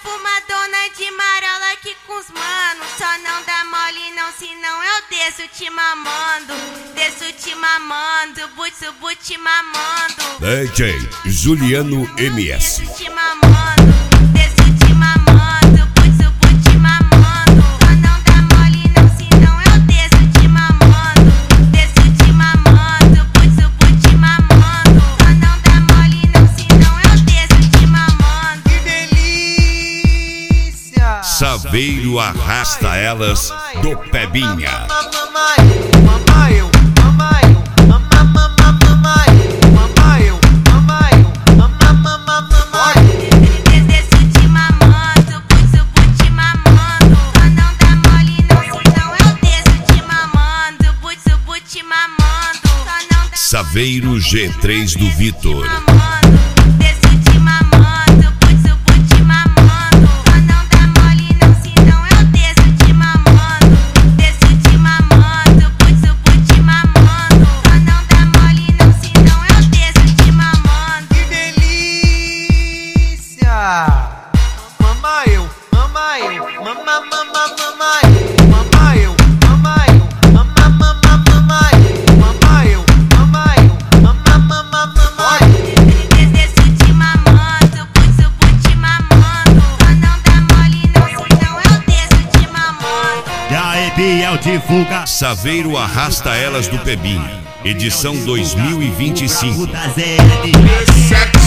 fumadona de marola aqui com os manos. Só não dá mole não, senão eu desço te mamando. Desço te mamando, but te mamando. DJ Juliano MS. Desço te mamando, desço te mamando, but te mamando. Só não dá mole não, senão eu desço te mamando. Desço te mamando, but te mamando. Só não dá mole não, senão eu desço te mamando. Que delícia! Saveiro arrasta elas do Pebinha. Saveiro G3 do Vitor. Desço te mamando, but te mamando. Só não dá mole não, senão eu desço te mamando. Desço te mamando, but te mamando. Só não dá mole não, senão eu desço te mamando. Que delícia! Mama eu, mama eu, mama eu, mama eu, mama eu, mama eu. Desço te mamando, but te mamando. Só não dá mole não, senão eu desço te mamando. E aí, Biel, divulga. Saveiro arrasta elas do Pebinha. Edição 2025. Puta ZL.